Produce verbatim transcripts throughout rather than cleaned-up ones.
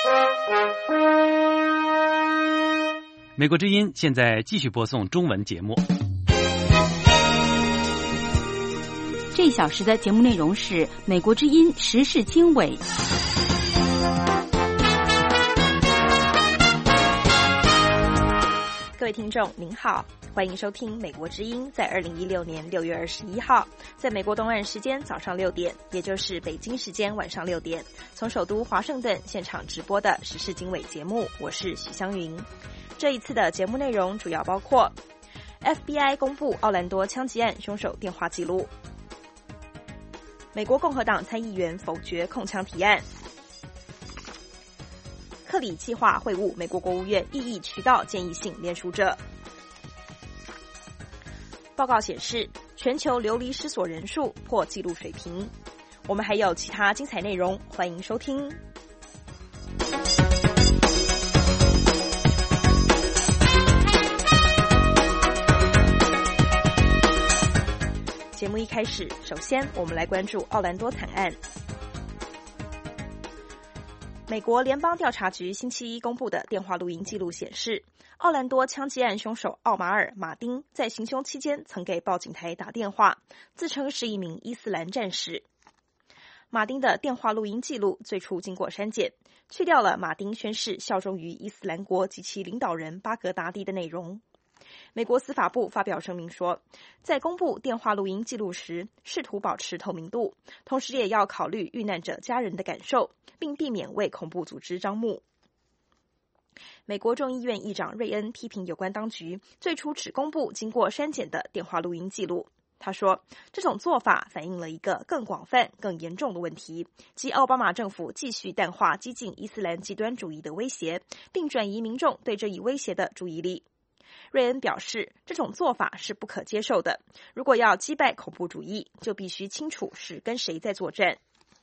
美国之音现在继续播送中文节目。 这一小时的节目内容是美国之音时事经纬。 各位听众您好，欢迎收听美国之音在二零一六年六月二十一号在美国东岸时间早上六点，也就是北京时间晚上六点，从首都华盛顿现场直播的时事经纬节目。我是许湘云。这一次的节目内容主要包括 F B I 公布奥兰多枪击案凶手电话记录，美国共和党参议员否决控枪提案，克里计划会晤美国国务院异议渠道建议性联署者。报告显示，全球流离失所人数破纪录水平。我们还有其他精彩内容，欢迎收听。节目一开始，首先我们来关注奥兰多惨案。美国联邦调查局星期一公布的电话录音记录显示，奥兰多枪击案凶手奥马尔·马丁在行凶期间曾给报警台打电话，自称是一名伊斯兰战士。马丁的电话录音记录最初经过删减，去掉了马丁宣誓效忠于伊斯兰国及其领导人巴格达迪的内容。美国司法部发表声明说，在公布电话录音记录时，试图保持透明度，同时也要考虑遇难者家人的感受，并避免为恐怖组织张目。美国众议院议长瑞恩批评有关当局最初只公布经过删减的电话录音记录。他说，这种做法反映了一个更广泛、更严重的问题，即奥巴马政府继续淡化激进伊斯兰极端主义的威胁，并转移民众对这一威胁的注意力。瑞恩表示，这种做法是不可接受的。如果要击败恐怖主义，就必须清楚是跟谁在作战。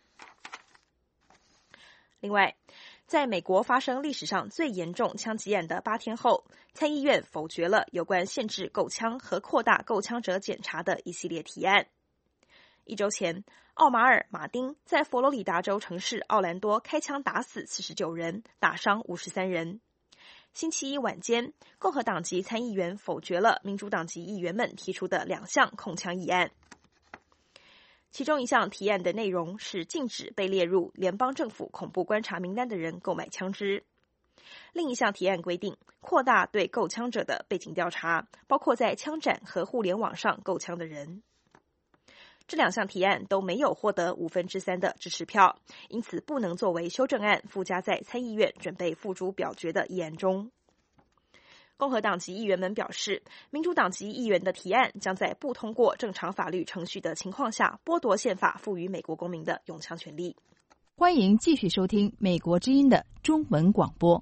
另外，在美国发生历史上最严重枪击案的八天后，参议院否决了有关限制购枪和扩大购枪者检查的一系列提案。一周前，奥马尔·马丁在佛罗里达州城市奥兰多开枪打死四十九人，打伤五十三人。星期一晚间，共和党籍参议员否决了民主党籍议员们提出的两项控枪议案。其中一项提案的内容是禁止被列入联邦政府恐怖观察名单的人购买枪支。另一项提案规定扩大对购枪者的背景调查，包括在枪展和互联网上购枪的人。这两项提案都没有获得五分之三的支持票，因此不能作为修正案附加在参议院准备付诸表决的议案中。共和党籍议员们表示，民主党籍议员的提案将在不通过正常法律程序的情况下剥夺宪法赋予美国公民的拥枪权利。 欢迎继续收听美国之音的中文广播。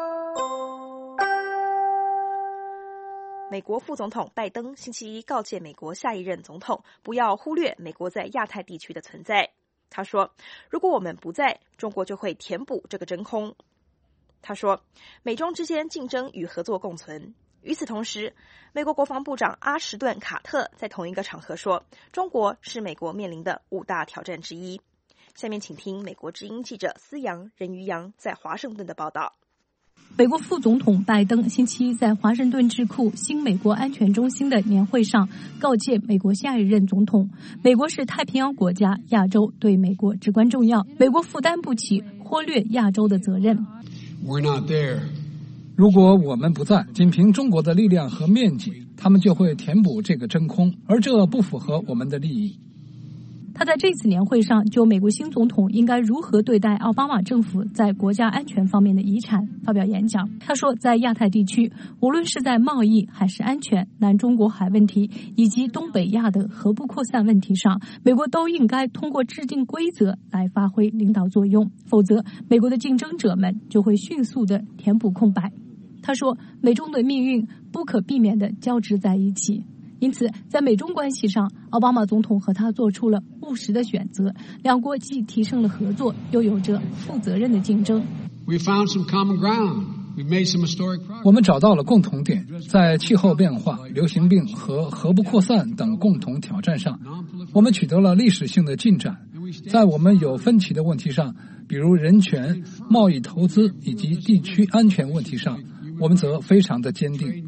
美国副总统拜登星期一告诫美国下一任总统不要忽略美国在亚太地区的存在。他说，如果我们不在，中国就会填补这个真空。他说，美中之间竞争与合作共存。与此同时，美国国防部长阿什顿·卡特在同一个场合说，中国是美国面临的五大挑战之一。下面请听美国之音记者思阳、任于洋在华盛顿的报道。 美国副总统拜登星期一在华盛顿智库新美国安全中心的年会上告诫美国下一任总统，美国是太平洋国家，亚洲对美国至关重要，美国负担不起忽略亚洲的责任。 We're not there. 如果我们不在，仅凭中国的力量和面积，他们就会填补这个真空，而这不符合我们的利益。 他在这次年会上就美国新总统应该如何对待奥巴马政府在国家安全方面的遗产发表演讲。他说，在亚太地区，无论是在贸易还是安全、南中国海问题以及东北亚的核不扩散问题上，美国都应该通过制定规则来发挥领导作用，否则美国的竞争者们就会迅速地填补空白。他说，美中的命运不可避免地交织在一起。因此，在美中关系上，奥巴马总统和他做出了务实的选择，两国既提升了合作，又有着负责任的竞争。 We found some common ground. We made some historic progress. 我们找到了共同点，在气候变化、流行病和核不扩散等共同挑战上，我们取得了历史性的进展。在我们有分歧的问题上， 比如人权、贸易、投资以及地区安全问题上，我们则非常的坚定。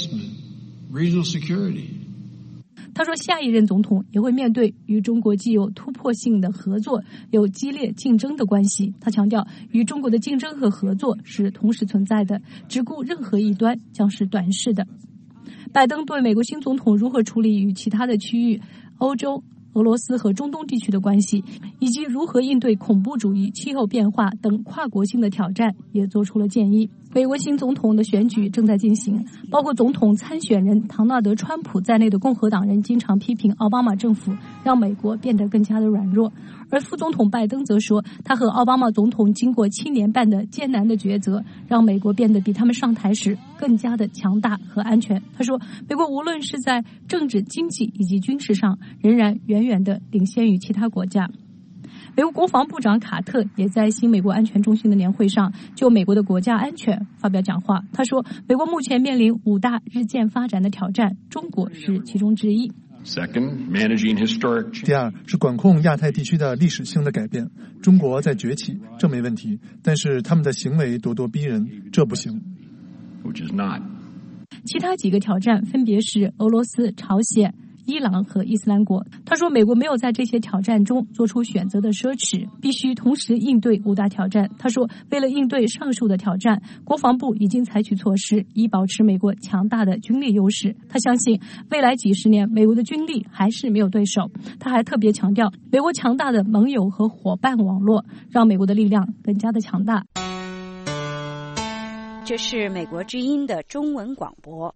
他说，下一任总统也会面对与中国既有突破性的合作，有激烈竞争的关系。他强调，与中国的竞争和合作是同时存在的，只顾任何一端将是短视的。拜登对美国新总统如何处理与其他的区域、欧洲、俄罗斯和中东地区的关系，以及如何应对恐怖主义、气候变化等跨国性的挑战，也做出了建议。美国新总统的选举正在进行，包括总统参选人唐纳德·川普在内的共和党人经常批评奥巴马政府让美国变得更加的软弱，而副总统拜登则说，他和奥巴马总统经过七年半的艰难的抉择，让美国变得比他们上台时更加的强大和安全。他说，美国无论是在政治、经济以及军事上，仍然远远的领先于其他国家。美国国防部长卡特也在新美国安全中心的年会上就美国的国家安全发表讲话。他说，美国目前面临五大日渐发展的挑战，中国是其中之一。 第二是管控亚太地区的历史性的改变，中国在崛起，这没问题，但是他们的行为咄咄逼人，这不行。 其他几个挑战分别是俄罗斯、朝鲜、伊朗和伊斯兰国。他说，美国没有在这些挑战中做出选择的奢侈，必须同时应对五大挑战。他说，为了应对上述的挑战，国防部已经采取措施，以保持美国强大的军力优势。他相信未来几十年美国的军力还是没有对手。他还特别强调，美国强大的盟友和伙伴网络让美国的力量更加的强大。 这是美国之音的中文广播。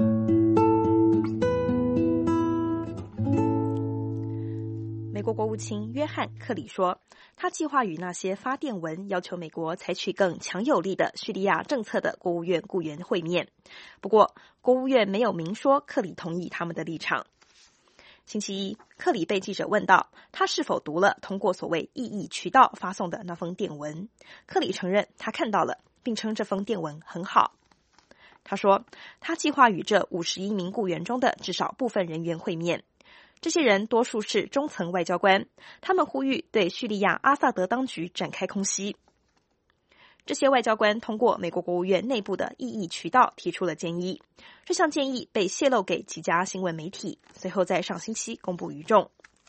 美国国务卿约翰·克里说，他计划与那些发电文要求美国采取更强有力的叙利亚政策的国务院雇员会面。不过，国务院没有明说克里同意他们的立场。星期一，克里被记者问到他是否读了通过所谓异议渠道发送的那封电文。克里承认他看到了，并称这封电文很好。他说，他计划与这五十一名雇员中的至少部分人员会面。这些人多数是中层外交官，他们呼吁对叙利亚阿萨德当局展开空袭。这些外交官通过美国国务院内部的异议渠道提出了建议，这项建议被泄露给几家新闻媒体，随后在上星期公布于众。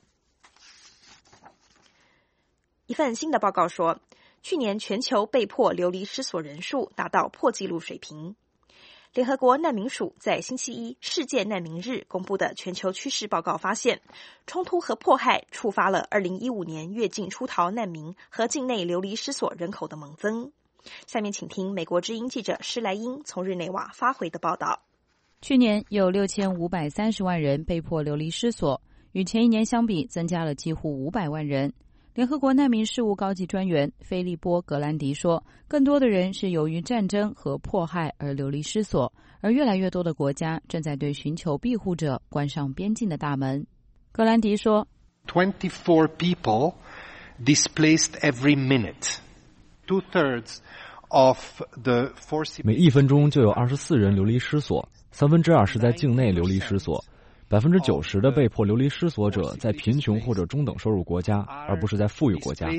一份新的报告说，去年全球被迫流离失所人数达到破纪录水平。联合国难民署在星期一世界难民日公布的全球趋势报告发现，冲突和迫害触发了二零一五年越境出逃难民和境内流离失所人口的猛增。下面请听美国之音记者施莱因从日内瓦发回的报道。 去年有六千五百三十万人被迫流离失所，与前一年相比增加了几乎五百万人。联合国难民事务高级专员菲利波·格兰迪说，更多的人是由于战争和迫害而流离失所，而越来越多的国家正在对寻求庇护者关上边境的大门。格兰迪说 twenty-four people displaced every minute. Two-thirds of the forced... 每一分钟就有二十四人流离失所，三分之二是在境内流离失所。百分之九十的被迫流离失所者在贫穷或者中等收入国家，而不是在富裕国家。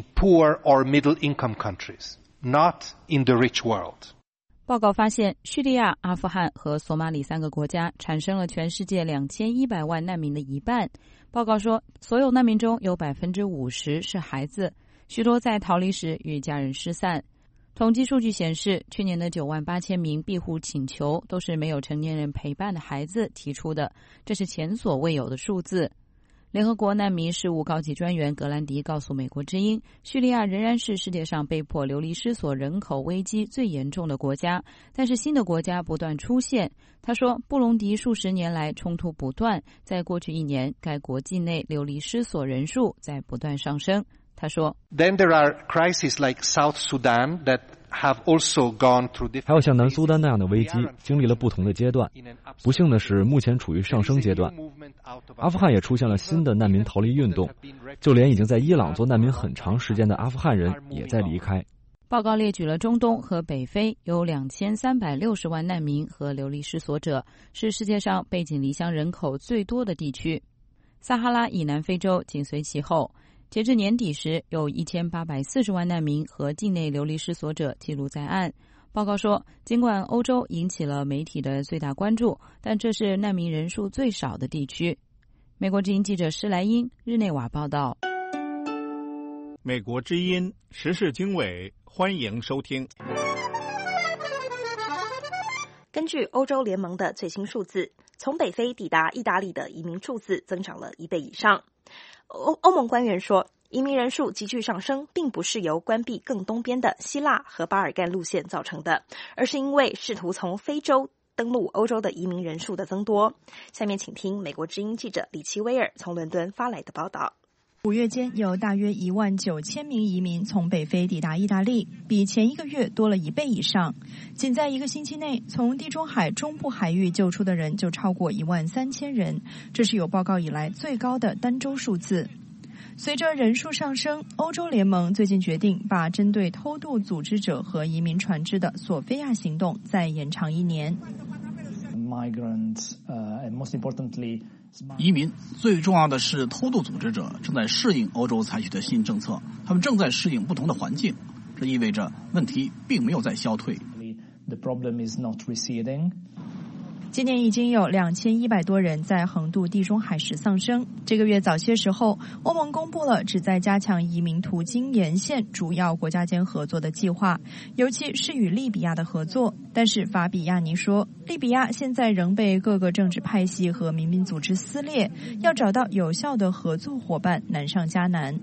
报告发现，叙利亚、阿富汗和索马里三个国家产生了全世界两千一百万难民的一半。报告说，所有难民中有百分之五十是孩子，许多在逃离时与家人失散。统计数据显示，去年的九万八千名庇护请求都是没有成年人陪伴的孩子提出的，这是前所未有的数字。联合国难民事务高级专员格兰迪告诉美国之音，叙利亚仍然是世界上被迫流离失所人口危机最严重的国家，但是新的国家不断出现。他说，布隆迪数十年来冲突不断，在过去一年，该国境内流离失所人数在不断上升。他说 Then there are crises like South Sudan that have also gone through different... 还有像南苏丹那样的危机，经历了不同的阶段。不幸的是，目前处于上升阶段。阿富汗也出现了新的难民逃离运动，就连已经在伊朗做难民很长时间的阿富汗人也在离开。 报告列举了中东和北非有两千三百六十万难民和流离失所者，是世界上背井离乡人口最多的地区。撒哈拉以南非洲紧随其后。 截至年底时，有一千八百四十万难民和境内流离失所者记录在案。报告说，尽管欧洲引起了媒体的最大关注，但这是难民人数最少的地区。美国之音记者施莱因日内瓦报道。 美国之音时事经纬，欢迎收听。 根据欧洲联盟的最新数字，从北非抵达意大利的移民数字增长了一倍以上。欧欧盟官员说，移民人数急剧上升并不是由关闭更东边的希腊和巴尔干路线造成的，而是因为试图从非洲登陆欧洲的移民人数的增多。下面请听美国之音记者李奇威尔从伦敦发来的报道。 五月间有大约一万九千名移民从北非抵达意大利，比前一个月多了一倍以上。仅在一个星期内，从地中海中部海域救出的人就超过一万三千人，这是有报告以来最高的单周数字。随着人数上升，欧洲联盟最近决定把针对偷渡组织者和移民船只的索菲亚行动再延长一年。 Migrants, uh, and most importantly, 移民最重要的是偷渡组织者正在适应欧洲采取的新政策，他们正在适应不同的环境，这意味着问题并没有在消退。 The problem is not receding. 今年已经有两千一百多人在横渡地中海时丧生。这个月早些时候，欧盟公布了旨在加强移民途经沿线主要国家间合作的计划，尤其是与利比亚的合作。但是法比亚尼说，利比亚现在仍被各个政治派系和民兵组织撕裂，要找到有效的合作伙伴难上加难。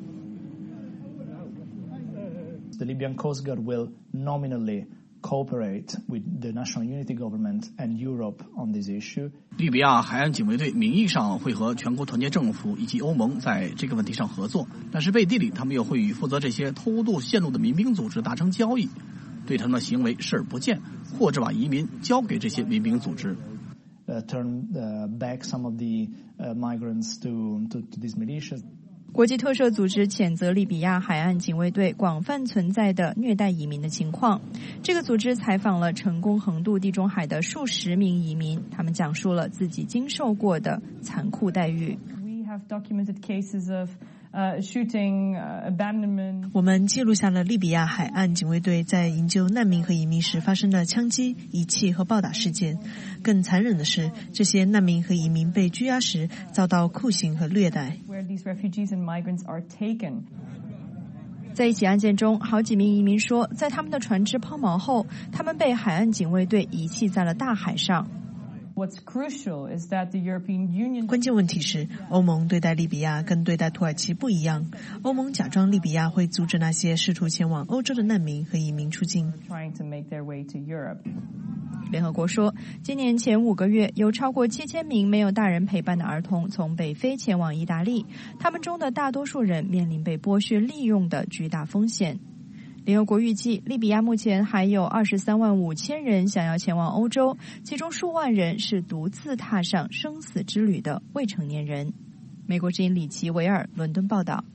The Libyan Coast Guard will nominally cooperate with the National Unity Government and Europe on this issue. 利比亚海岸警卫队名义上会和全国团结政府以及欧盟在这个问题上合作，但是背地里他们又会与负责这些偷渡线路的民兵组织达成交易，对他们的行为视而不见，或者把移民交给这些民兵组织。 Uh, turn uh, back some of the uh, migrants to, to, to these militias. 国际特赦组织谴责利比亚海岸警卫队广泛存在的虐待移民的情况。这个组织采访了成功横渡地中海的数十名移民，他们讲述了自己经受过的残酷待遇。 We have documented cases of Uh, shooting, uh, abandonment. 我们记录下了利比亚海岸警卫队在营救难民和移民时发生的枪击、遗弃和暴打事件。更残忍的是，这些难民和移民被拘押时遭到酷刑和虐待。 Where these refugees and migrants are taken. 在一起案件中，好几名移民说，在他们的船只抛锚后，他们被海岸警卫队遗弃在了大海上。 What's crucial is that the European Union. 关键问题是，欧盟对待利比亚跟对待土耳其不一样。欧盟假装利比亚会阻止那些试图前往欧洲的难民和移民出境。 Trying to make their way to Europe. 联合国说，今年前五个月，有超过七千名没有大人陪伴的儿童从北非前往意大利，他们中的大多数人面临被剥削利用的巨大风险。联合国预计，利比亚目前还有二十三万五千人想要前往欧洲，其中数万人是独自踏上生死之旅的未成年人。美国之音李奇维尔伦敦报道。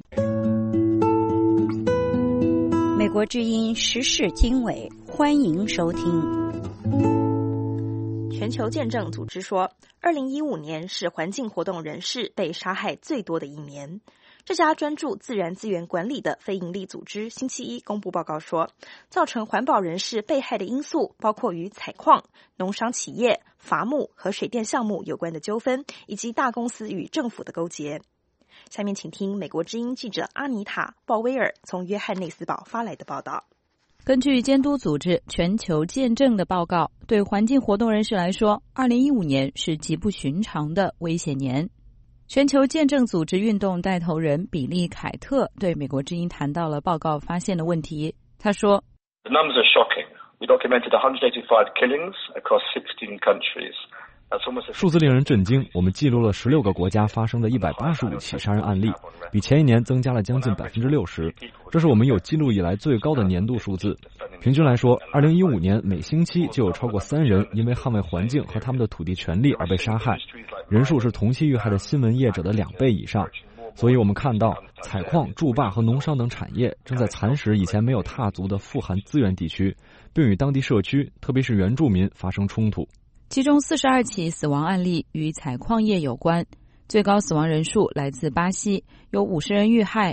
美国之音时事经纬，欢迎收听。 全球见证组织说，二零一五年是环境活动人士被杀害最多的一年。这家专注自然资源管理的非营利组织星期一公布报告说，造成环保人士被害的因素包括与采矿、农商企业、伐木和水电项目有关的纠纷，以及大公司与政府的勾结。下面请听美国之音记者阿妮塔·鲍威尔从约翰内斯堡发来的报道。 根据监督组织全球见证的报告，对环境活动人士来说，二零一五年是极不寻常的危险年。全球见证组织运动带头人比利·凯特对美国之音谈到了报告发现的问题。他说 The numbers are shocking. We documented one hundred eighty-five killings across sixteen countries. 数字令人震惊，我们记录了十六个国家发生的一百八十五起杀人案例，比前一年增加了将近百分之六十，这是我们有记录以来最高的年度数字。平均来说，二零一五年每星期就有超过三人因为捍卫环境和他们的土地权利而被杀害，人数是同期遇害的新闻业者的两倍以上。所以我们看到，采矿、筑坝和农商等产业正在蚕食以前没有踏足的富含资源地区，并与当地社区，特别是原住民发生冲突。 其中四十二起死亡案例与采矿业有关，最高死亡人数来自巴西，有五十人遇害。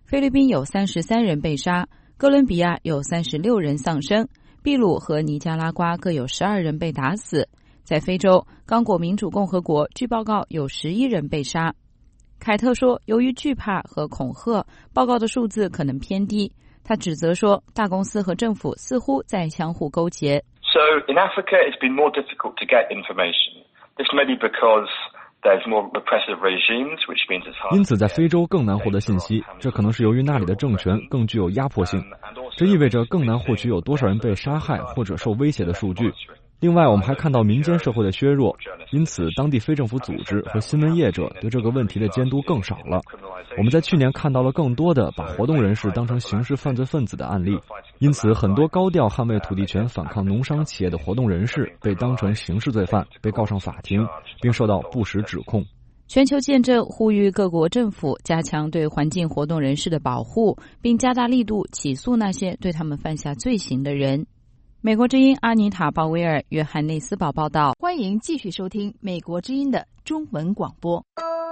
菲律宾有三十三人被杀，哥伦比亚有三十六人丧生，秘鲁和尼加拉瓜各有十二人被打死。在非洲，刚果民主共和国据报告有十一人被杀。凯特说，由于惧怕和恐吓，报告的数字可能偏低。他指责说，大公司和政府似乎在相互勾结。 So in Africa, it's been more difficult to get information. This may be because there's more repressive regimes, which means it's hard. 因此，在非洲更难获得信息，这可能是由于那里的政权更具有压迫性，这意味着更难获取有多少人被杀害或者受威胁的数据。另外，我们还看到民间社会的削弱，因此当地非政府组织和新闻业者对这个问题的监督更少了。我们在去年看到了更多的把活动人士当成刑事犯罪分子的案例，因此很多高调捍卫土地权、反抗农商企业的活动人士被当成刑事罪犯，被告上法庭，并受到不实指控。 全球见证呼吁各国政府加强对环境活动人士的保护，并加大力度起诉那些对他们犯下罪行的人。美国之音阿妮塔·鲍威尔、约翰内斯堡报道。 欢迎继续收听美国之音的中文广播。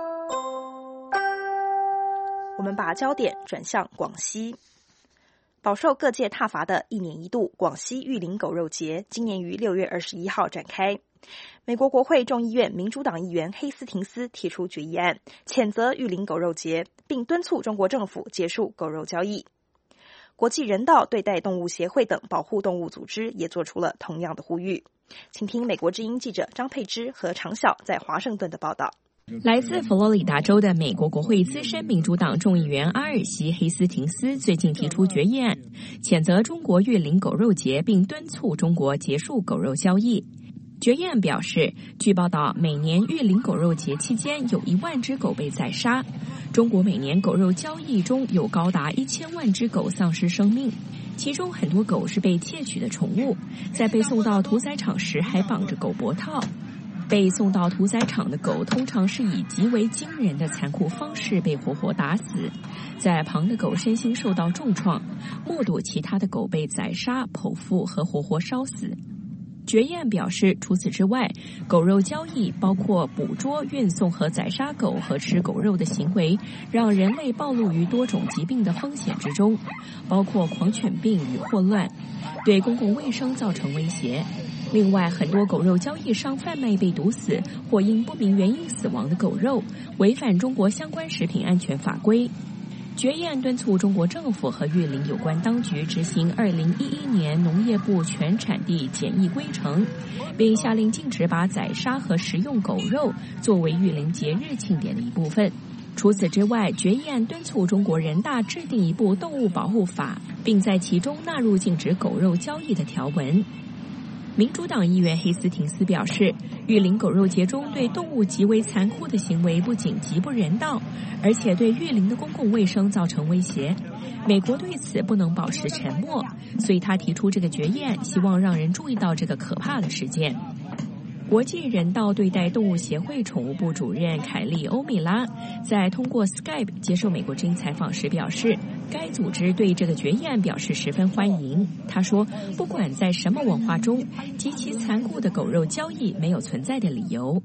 我们把焦点转向广西。饱受各界挞伐的一年一度广西玉林狗肉节，今年于六月二十一号展开。美国国会众议院民主党议员黑斯廷斯提出决议案，谴责玉林狗肉节，并敦促中国政府结束狗肉交易。国际人道对待动物协会等保护动物组织也做出了同样的呼吁。请听美国之音记者张佩芝和常晓在华盛顿的报道。 来自佛罗里达州的美国国会资深民主党众议员阿尔西·黑斯廷斯最近提出决议案，谴责中国玉林狗肉节，并敦促中国结束狗肉交易。决议案表示，据报道，每年玉林狗肉节期间有一万只狗被宰杀。中国每年狗肉交易中有高达一千万只狗丧失生命，其中很多狗是被窃取的宠物，在被送到屠宰场时还绑着狗脖套。被送到屠宰场的狗通常是以极为惊人的残酷方式被活活打死，在旁的狗身心受到重创，目睹其他的狗被宰杀、剖腹和活活烧死。决议案表示，除此之外，狗肉交易包括捕捉、运送和宰杀狗和吃狗肉的行为，让人类暴露于多种疾病的风险之中，包括狂犬病与霍乱，对公共卫生造成威胁。另外，很多狗肉交易商贩卖被毒死或因不明原因死亡的狗肉，违反中国相关食品安全法规。决议案敦促中国政府和玉林有关当局执行二零一一年农业部全产地检疫规程，并下令禁止把宰杀和食用狗肉作为玉林节日庆典的一部分。除此之外，决议案敦促中国人大制定一部动物保护法，并在其中纳入禁止狗肉交易的条文。民主党议员黑斯廷斯表示，玉林狗肉节中对动物极为残酷的行为不仅极不人道，而且对玉林的公共卫生造成威胁。美国对此不能保持沉默，所以他提出这个决议案，希望让人注意到这个可怕的事件。国际人道对待动物协会宠物部主任凯利·欧米拉在通过 Skype 接受美国之音采访时表示，该组织对这个决议案表示十分欢迎。他说，不管在什么文化中，极其残酷的狗肉交易没有存在的理由。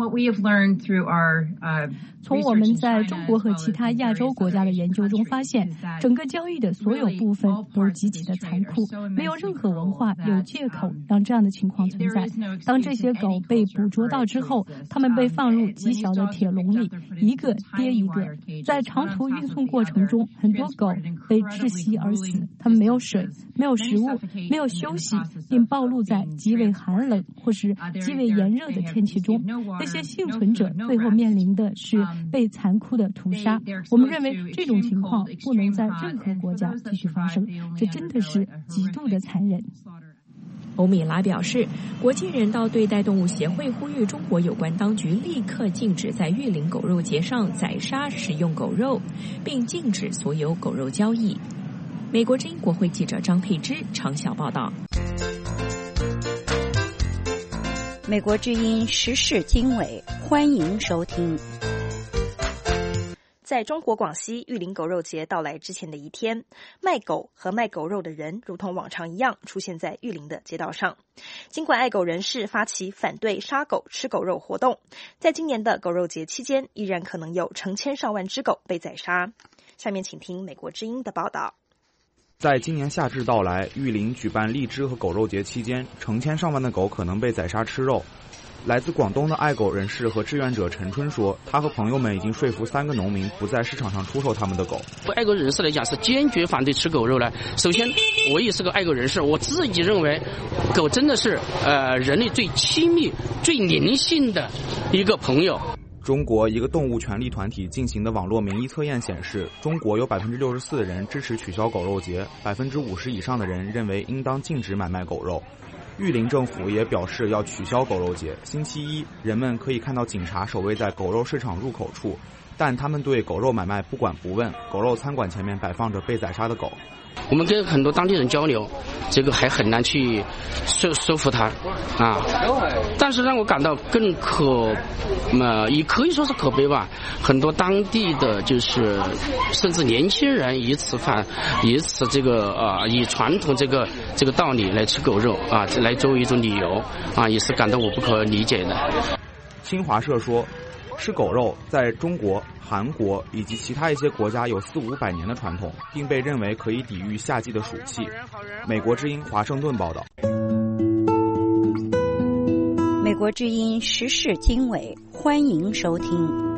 从我们在中国和其他亚洲国家的研究中发现，整个交易的所有部分都极其的残酷，没有任何文化有借口让这样的情况存在。当这些狗被捕捉到之后，它们被放入极小的铁笼里，一个跌一个。在长途运送过程中，很多狗被窒息而死，它们没有水，没有食物，没有休息，并暴露在极为寒冷或是极为炎热的天气中。这些幸存者最后面临的是被残酷的屠杀。我们认为这种情况不能在任何国家继续发生，这真的是极度的残忍。 欧米拉表示，国际人道对待动物协会呼吁中国有关当局立刻禁止在玉林狗肉节上宰杀食用狗肉，并禁止所有狗肉交易。美国之音国会记者张佩芝长晓报道。 美国之音时事经纬，欢迎收听。 在中国广西玉林狗肉节到来之前的一天，卖狗和卖狗肉的人如同往常一样出现在玉林的街道上。尽管爱狗人士发起反对杀狗吃狗肉活动，在今年的狗肉节期间，依然可能有成千上万只狗被宰杀。下面请听美国之音的报道。 在今年夏至到来，玉林举办荔枝和狗肉节期间，成千上万的狗可能被宰杀吃肉。来自广东的爱狗人士和志愿者陈春说，他和朋友们已经说服三个农民不在市场上出售他们的狗。 爱狗人士来讲是坚决反对吃狗肉的。首先，我也是个爱狗人士，我自己认为，狗真的是呃人类最亲密、最灵性的一个朋友。 中国一个动物权利团体进行的网络民意测验显示，中国有百分之六十四的人支持取消狗肉节，百分之五十以上的人认为应当禁止买卖狗肉。玉林政府也表示要取消狗肉节。星期一，人们可以看到警察守卫在狗肉市场入口处，但他们对狗肉买卖不管不问。狗肉餐馆前面摆放着被宰杀的狗。 我们跟很多当地人交流，这个还很难去说说服他啊。但是让我感到更可，呃，也可以说是可悲吧。很多当地的就是甚至年轻人以此反，以此这个呃以传统这个这个道理来吃狗肉啊，来作为一种理由啊，也是感到我不可理解的。 新华社说，吃狗肉在中国、韩国以及其他一些国家有四五百年的传统，并被认为可以抵御夏季的暑气。美国之音华盛顿报道。 美国之音时事经纬，欢迎收听。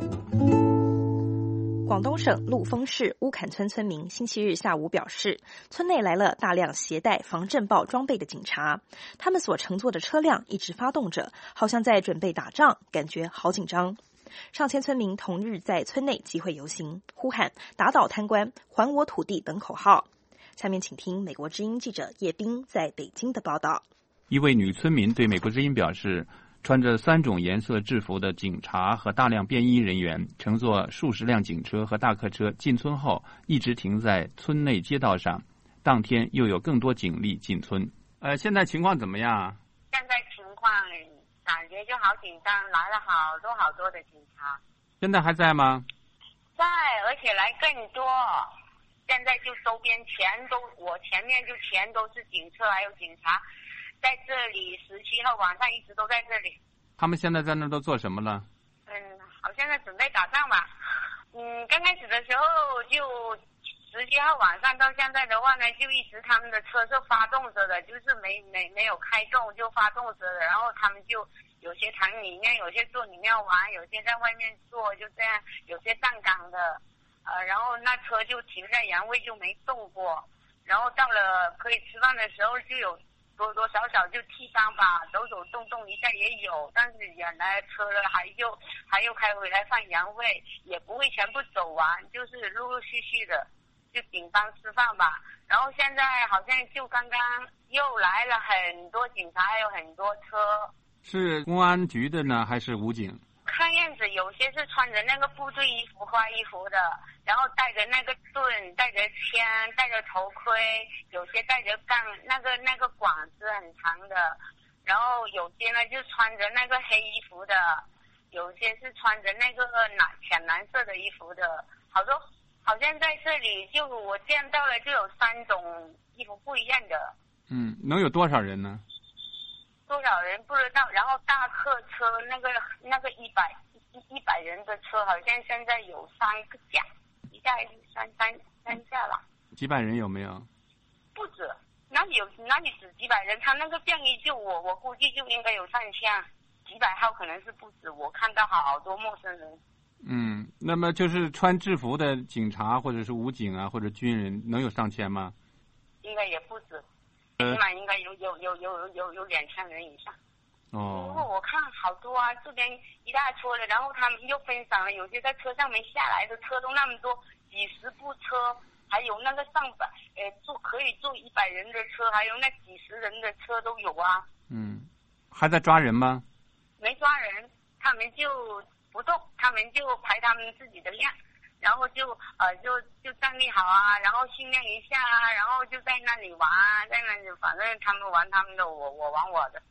广东省陆丰市乌坎村村民星期日下午表示，村内来了大量携带防震爆装备的警察，他们所乘坐的车辆一直发动着，好像在准备打仗，感觉好紧张。上千村民同日在村内集会游行，呼喊打倒贪官、还我土地等口号。下面请听美国之音记者叶冰在北京的报道。 一位女村民对美国之音表示，穿着三种颜色制服的警察和大量便衣人员乘坐数十辆警车和大客车进村后，一直停在村内街道上。当天又有更多警力进村。呃，现在情况怎么样？ 现在情况感觉就好紧张，来了好多好多的警察。 现在还在吗？ 在，而且来更多。现在就周边全都，我前面就全都是警车，还有警察在这里。十七号晚上一直都在这里。 他们现在在那都做什么了？ 嗯，好像在准备打仗吧。嗯，刚开始的时候就十七号晚上到现在的话呢，就一直他们的车是发动着的，就是没没没有开动就发动着的，然后他们就有些躺里面，有些坐里面玩，有些在外面坐，就这样，有些站岗的，呃，然后那车就停在原位就没动过，然后到了可以吃饭的时候就有多多少少就替帮吧，走走动动一下也有，但是原来车了还又还又开回来放原位，也不会全部走完，就是陆陆续续的就顶帮吃饭吧。然后现在好像就刚刚又来了很多警察，还有很多车。 是公安局的呢，还是武警？ 看样子有些是穿着那个部队衣服、花衣服的，然后带着那个盾，带着枪，戴着头盔，有些带着杠，那个那个管子很长的，然后有些呢就穿着那个黑衣服的，有些是穿着那个蓝浅蓝色的衣服的，好多好像在这里就我见到了就有三种衣服不一样的。 嗯，能有多少人呢？ 多少人不知道，然后大客车那个那个一百一一百人的车，好像现在有三个架，一架三三三架了。 几百人有没有？ 不止，哪里有哪里止几百人？他那个便衣就我我估计就应该有上千，几百号可能是不止。我看到好多陌生人。 嗯，那么就是穿制服的警察或者是武警啊，或者军人，能有上千吗？ 应该也不止。起码应该有有有有有有两千人以上。 哦。 不过我看好多啊，这边一大撮的，然后他们又分散了，有些在车上没下来的车都那么多，几十部车，还有那个上百，呃，坐可以坐一百人的车，还有那几十人的车都有啊。 嗯，还在抓人吗？ 没抓人，他们就不动，他们就排他们自己的量。然后就呃就就站立好啊，然后训练一下啊，然后就在那里玩啊，在那里反正他们玩他们的，我我玩我的。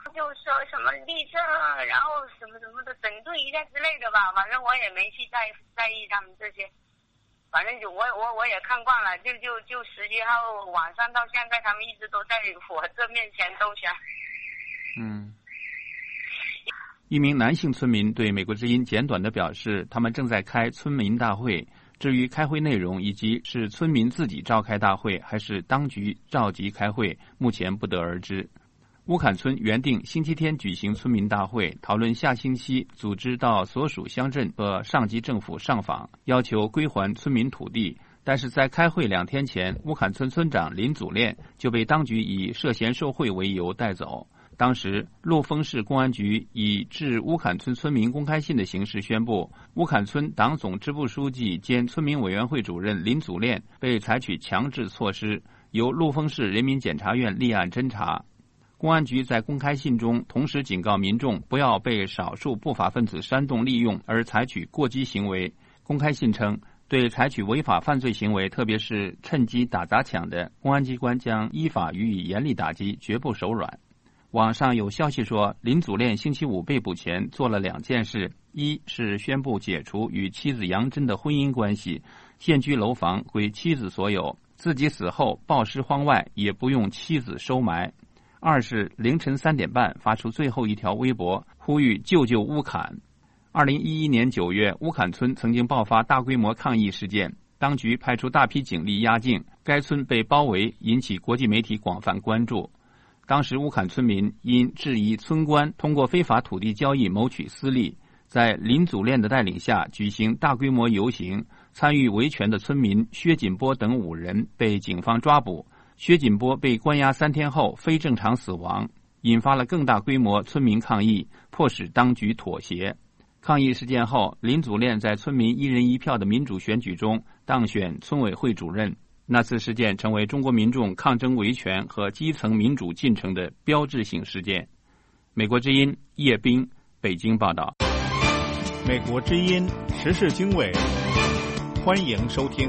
就说什么立正，然后什么什么的整顿一下之类的吧，反正我也没去在在意他们这些，反正就我我我也看惯了，就就就十七号晚上到现在，他们一直都在我这面前兜圈。 嗯。一名男性村民对美国之音简短地表示，他们正在开村民大会，至于开会内容以及是村民自己召开大会还是当局召集开会，目前不得而知。乌坎村原定星期天举行村民大会，讨论下星期组织到所属乡镇和上级政府上访，要求归还村民土地。但是在开会两天前，乌坎村村长林祖炼就被当局以涉嫌受贿为由带走。当时，陆丰市公安局以致乌坎村村民公开信的形式宣布，乌坎村党总支部书记兼村民委员会主任林祖炼被采取强制措施，由陆丰市人民检察院立案侦查。公安局在公开信中同时警告民众不要被少数不法分子煽动利用而采取过激行为。公开信称，对采取违法犯罪行为，特别是趁机打砸抢的，公安机关将依法予以严厉打击，绝不手软。网上有消息说，林祖炼星期五被捕前做了两件事：一是宣布解除与妻子杨真的婚姻关系，现居楼房归妻子所有，自己死后暴尸荒外，也不用妻子收埋；二是凌晨三点半发出最后一条微博，呼吁救救乌坎。二零一一年九月，乌坎村曾经爆发大规模抗议事件，当局派出大批警力压境，该村被包围，引起国际媒体广泛关注。当时乌坎村民因质疑村官通过非法土地交易谋取私利，在林祖炼的带领下举行大规模游行，参与维权的村民薛锦波等五人被警方抓捕。薛锦波被关押三天后非正常死亡，引发了更大规模村民抗议，迫使当局妥协。抗议事件后，林祖炼在村民一人一票的民主选举中当选村委会主任。那次事件成为中国民众抗争维权和基层民主进程的标志性事件。美国之音叶斌北京报道。 美国之音时事经纬，欢迎收听。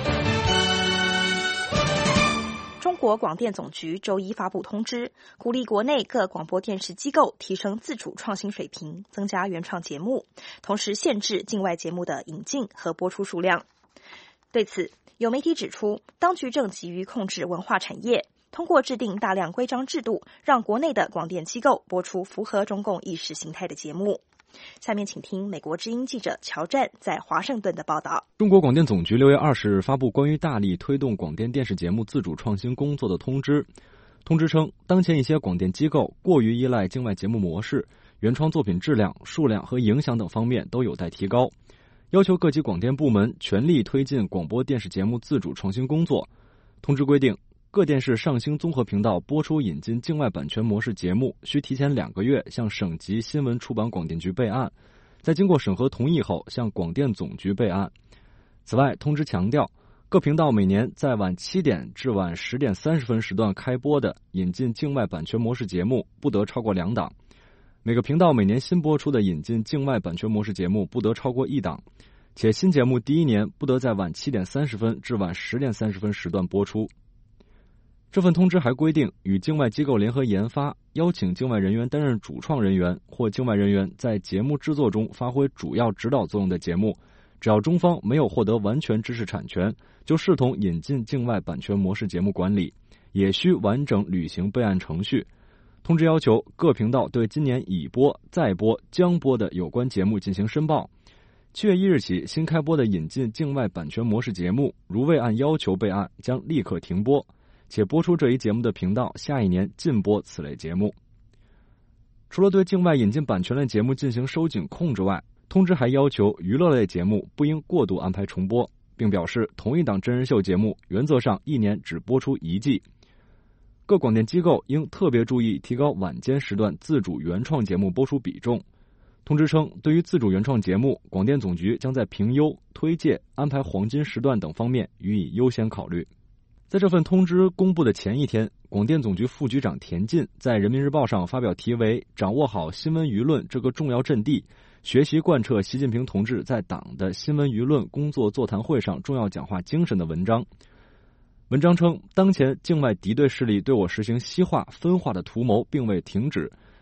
中国广电总局周一发布通知，鼓励国内各广播电视机构提升自主创新水平，增加原创节目，同时限制境外节目的引进和播出数量。对此，有媒体指出，当局正急于控制文化产业，通过制定大量规章制度，让国内的广电机构播出符合中共意识形态的节目。下面请听美国之音记者乔战在华盛顿的报道。 中国广电总局六月二十日发布关于大力推动广电电视节目自主创新工作的通知。通知称，当前一些广电机构过于依赖境外节目模式，原创作品质量、数量和影响等方面都有待提高，要求各级广电部门全力推进广播电视节目自主创新工作。通知规定，各电视上星综合频道播出引进境外版权模式节目，需提前两个月向省级新闻出版广电局备案，在经过审核同意后向广电总局备案。此外，通知强调，各频道每年在晚七点至晚十点三十分时段开播的引进境外版权模式节目不得超过两档，每个频道每年新播出的引进境外版权模式节目不得超过一档，且新节目第一年不得在晚七点三十分至晚十点三十分时段播出。这份通知还规定，与境外机构联合研发，邀请境外人员担任主创人员或境外人员在节目制作中发挥主要指导作用的节目，只要中方没有获得完全知识产权，就视同引进境外版权模式节目管理，也需完整履行备案程序。通知要求各频道对今年已播、再播、将播的有关节目进行申报。七月一日起，新开播的引进境外版权模式节目，如未按要求备案，将立刻停播，且播出这一节目的频道下一年禁播此类节目。除了对境外引进版权类节目进行收紧控制外，通知还要求娱乐类节目不应过度安排重播，并表示同一档真人秀节目原则上一年只播出一季。各广电机构应特别注意提高晚间时段自主原创节目播出比重。通知称，对于自主原创节目，广电总局将在评优、推介、安排黄金时段等方面予以优先考虑。在这份通知公布的前一天，广电总局副局长田进在人民日报上发表题为《掌握好新闻舆论这个重要阵地，学习贯彻习近平同志在党的新闻舆论工作座谈会上重要讲话精神》的文章。文章称，当前境外敌对势力对我实行西化、分化的图谋并未停止，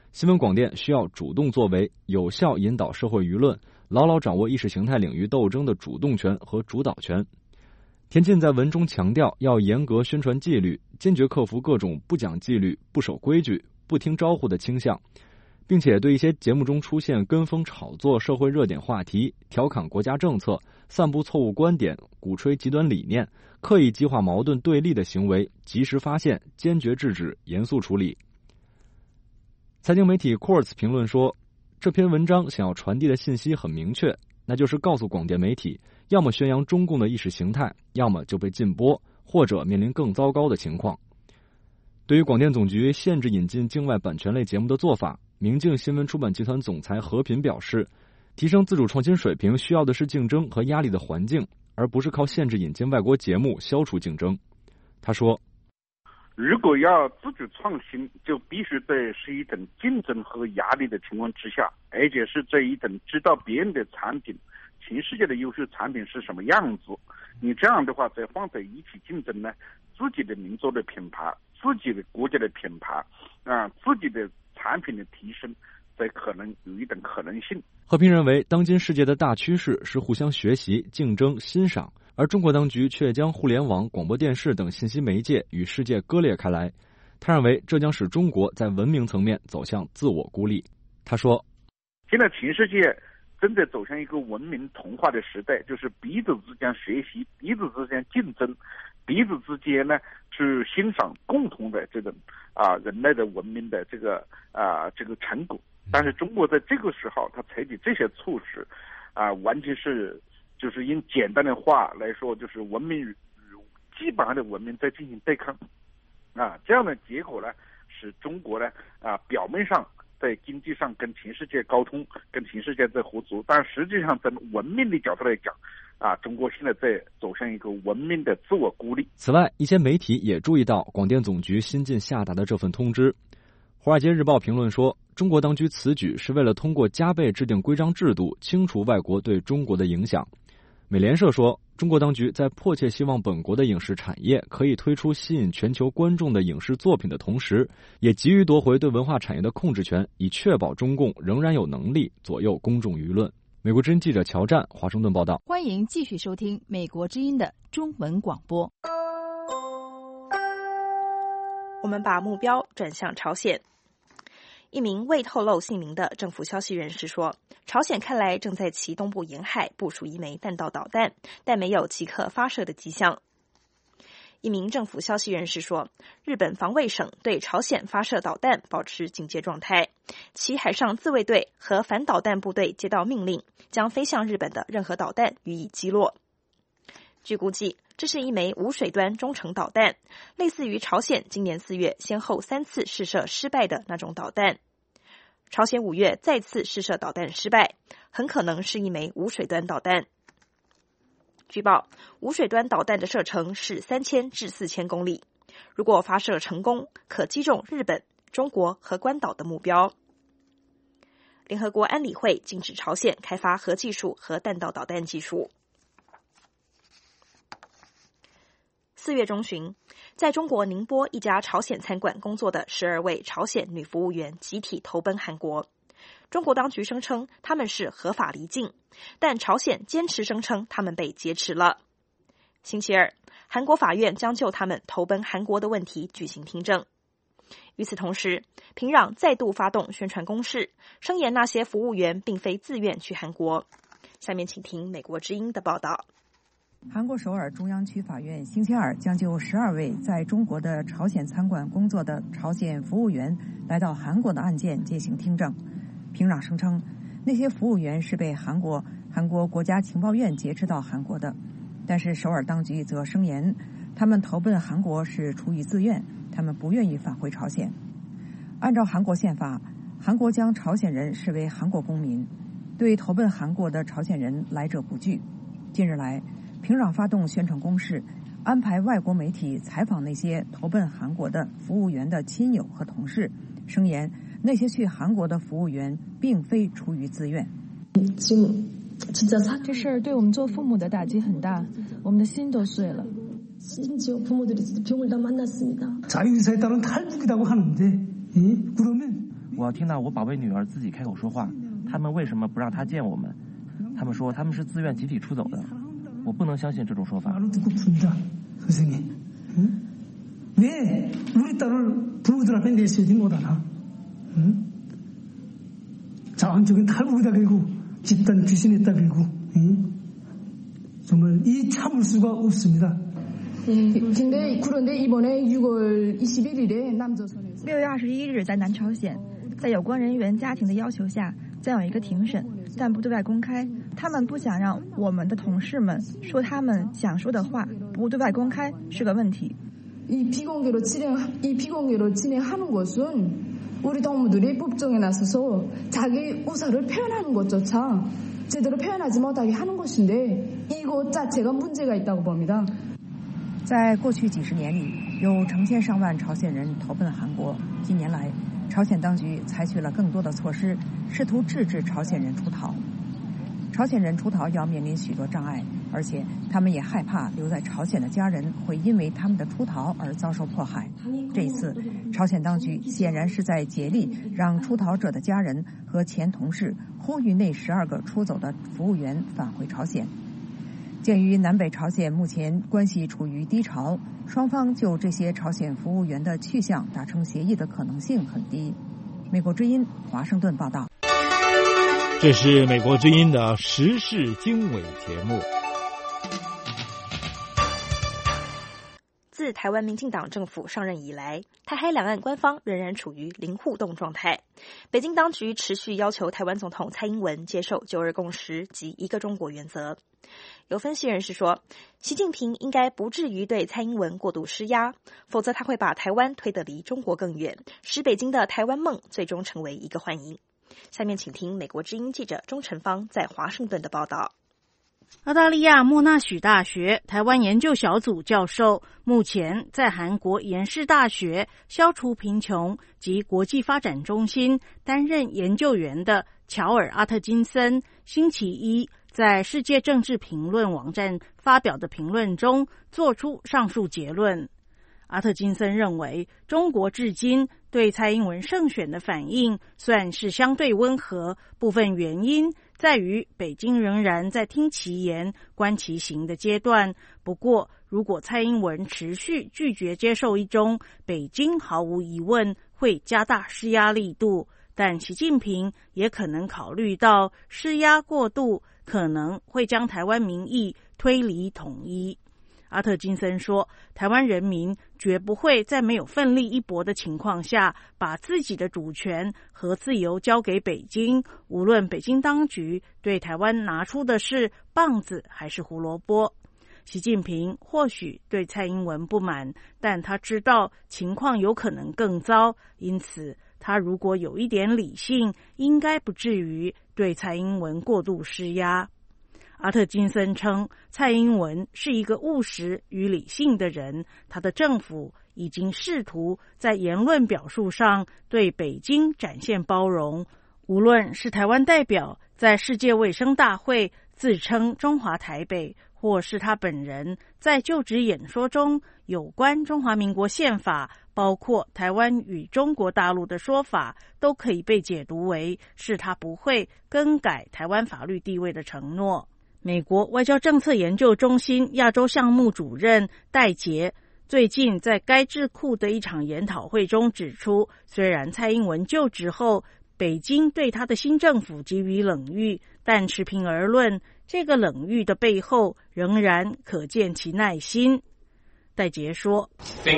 新闻广电需要主动作为，有效引导社会舆论，牢牢掌握意识形态领域斗争的主动权和主导权。田径在文中强调，要严格宣传纪律，坚决克服各种不讲纪律、不守规矩、不听招呼的倾向，并且对一些节目中出现跟风炒作社会热点话题、调侃国家政策、散布错误观点、鼓吹极端理念、刻意激化矛盾对立的行为，及时发现，坚决制止，严肃处理。财经媒体 Quartz 评论说，这篇文章想要传递的信息很明确，那就是告诉广电媒体，要么宣扬中共的意识形态，要么就被禁播，或者面临更糟糕的情况。对于广电总局限制引进境外版权类节目的做法，明镜新闻出版集团总裁何品表示，提升自主创新水平需要的是竞争和压力的环境，而不是靠限制引进外国节目消除竞争。他说， 如果要自主创新，就必须在是一种竞争和压力的情况之下，而且是在一种知道别人的产品，全世界的优秀产品是什么样子。你这样的话再放在一起竞争呢，自己的民族的品牌，自己的国家的品牌啊，自己的产品的提升，才可能有一种可能性。 何平认为，当今世界的大趋势是互相学习、竞争、欣赏，而中国当局却将互联网、广播电视等信息媒介与世界割裂开来。他认为，这将使中国在文明层面走向自我孤立。他说， 现在全世界正在走向一个文明同化的时代，就是彼此之间学习，彼此之间竞争，彼此之间呢去欣赏共同的这种啊人类的文明的这个啊这个成果。但是中国在这个时候，他采取这些措施，啊，完全是就是用简单的话来说，就是文明与基本上的文明在进行对抗，啊，这样的结果呢，使中国呢啊表面上在经济上跟全世界沟通，跟全世界在合作，但实际上从文明的角度来讲，啊，中国现在在走向一个文明的自我孤立。 此外，一些媒体也注意到广电总局新近下达的这份通知。华尔街日报评论说，中国当局此举是为了通过加倍制定规章制度，清除外国对中国的影响。美联社说，中国当局在迫切希望本国的影视产业可以推出吸引全球观众的影视作品的同时，也急于夺回对文化产业的控制权，以确保中共仍然有能力左右公众舆论。美国之音记者乔战，华盛顿报道。 欢迎继续收听美国之音的中文广播。 我们把目标转向朝鲜。一名未透露姓名的政府消息人士说，朝鲜看来正在其东部沿海部署一枚弹道导弹，但没有即刻发射的迹象。一名政府消息人士说，日本防卫省对朝鲜发射导弹保持警戒状态，其海上自卫队和反导弹部队接到命令，将飞向日本的任何导弹予以击落。据估计，这是一枚无水端中程导弹，类似于朝鲜今年四月先后三次试射失败的那种导弹。朝鲜五月再次试射导弹失败，很可能是一枚无水端导弹。据报，无水端导弹的射程是三千至四千公里，如果发射成功，可击中日本、中国和关岛的目标。联合国安理会禁止朝鲜开发核技术和弹道导弹技术。四月中旬，在中国宁波一家朝鲜餐馆工作的十二位朝鲜女服务员集体投奔韩国。中国当局声称他们是合法离境，但朝鲜坚持声称他们被劫持了。星期二，韩国法院将就他们投奔韩国的问题举行听证。与此同时，平壤再度发动宣传攻势，声言那些服务员并非自愿去韩国。下面请听美国之音的报道。 韩国首尔中央区法院星期二将就十二位在中国的朝鲜餐馆工作的朝鲜服务员来到韩国的案件进行听证。平壤声称，那些服务员是被韩国韩国国家情报院劫持到韩国的，但是首尔当局则声言，他们投奔韩国是出于自愿，他们不愿意返回朝鲜。按照韩国宪法，韩国将朝鲜人视为韩国公民，对投奔韩国的朝鲜人来者不拒。近日来，平壤发动宣传攻势，安排外国媒体采访那些投奔韩国的服务员的亲友和同事，声言那些去韩国的服务员并非出于自愿。 这事儿对我们做父母的打击很大，我们的心都碎了。 자유의사에 따른 탈북이라고 하는데, 그러면 我要听到我宝贝女儿自己开口说话，他们为什么不让她见我们？他们说他们是自愿集体出走的，我不能相信这种说法。 왜 우리 딸을 부부들 앞에 내세우지 못하나? 응? 자원적인 탈북이다 그리고 집단 귀신이다 그리고 응? 정말 이 참을 수가 없습니다. 근데 그런데 이번에 유월 이십일일에 남조선에서 六月二十一日在南朝鲜，在有关人员家庭的要求下，将有一个庭审，但不对外公开。他们不想让我们的同事们说他们想说的话，不对外公开是个问题。 이 비공개로 진행, 이 비공개로 진행하는 것은 우리 동무들이 법정에 나서서 자기 의사를 표현하는 것조차 제대로 표현하지 못하게 하는 것인데 이것 자체가 문제가 있다고 봅니다. 在过去几十年里，有成千上万朝鲜人投奔韩国。近年来，朝鲜当局采取了更多的措施，试图制止朝鲜人出逃。朝鲜人出逃要面临许多障碍，而且他们也害怕留在朝鲜的家人会因为他们的出逃而遭受迫害。这一次，朝鲜当局显然是在竭力让出逃者的家人和前同事呼吁那十二个出走的服务员返回朝鲜。鉴于南北朝鲜目前关系处于低潮，双方就这些朝鲜服务员的去向达成协议的可能性很低。美国之音华盛顿报道。 这是美国之音的时事经纬节目。 自台湾民进党政府上任以来，台海两岸官方仍然处于零互动状态。北京当局持续要求台湾总统蔡英文接受九二共识及一个中国原则。有分析人士说，习近平应该不至于对蔡英文过度施压，否则他会把台湾推得离中国更远，使北京的台湾梦最终成为一个幻影。 下面请听美国之音记者钟成芳在华盛顿的报道。 澳大利亚莫纳许大学台湾研究小组教授，目前在韩国延世大学消除贫穷及国际发展中心担任研究员的乔尔·阿特金森，星期一在世界政治评论网站发表的评论中做出上述结论。阿特金森认为，中国至今对蔡英文胜选的反应算是相对温和，部分原因在于北京仍然在听其言观其行的阶段。不过，如果蔡英文持续拒绝接受一中，北京毫无疑问会加大施压力度，但习近平也可能考虑到施压过度可能会将台湾民意推离统一。阿特金森说，台湾人民绝不会在没有奋力一搏的情况下把自己的主权和自由交给北京，无论北京当局对台湾拿出的是棒子还是胡萝卜。习近平或许对蔡英文不满，但他知道情况有可能更糟，因此他如果有一点理性，应该不至于对蔡英文过度施压。阿特金森称，蔡英文是一个务实与理性的人，他的政府已经试图在言论表述上对北京展现包容。无论是台湾代表在世界卫生大会自称中华台北，或是他本人在就职演说中有关中华民国宪法，包括台湾与中国大陆的说法，都可以被解读为是他不会更改台湾法律地位的承诺。美国外交政策研究中心亚洲项目主任戴杰最近在该智库的一场研讨会中指出，虽然蔡英文就职后北京对他的新政府给予冷遇，但持平而论，这个冷遇的背后仍然可见其耐心。戴杰说，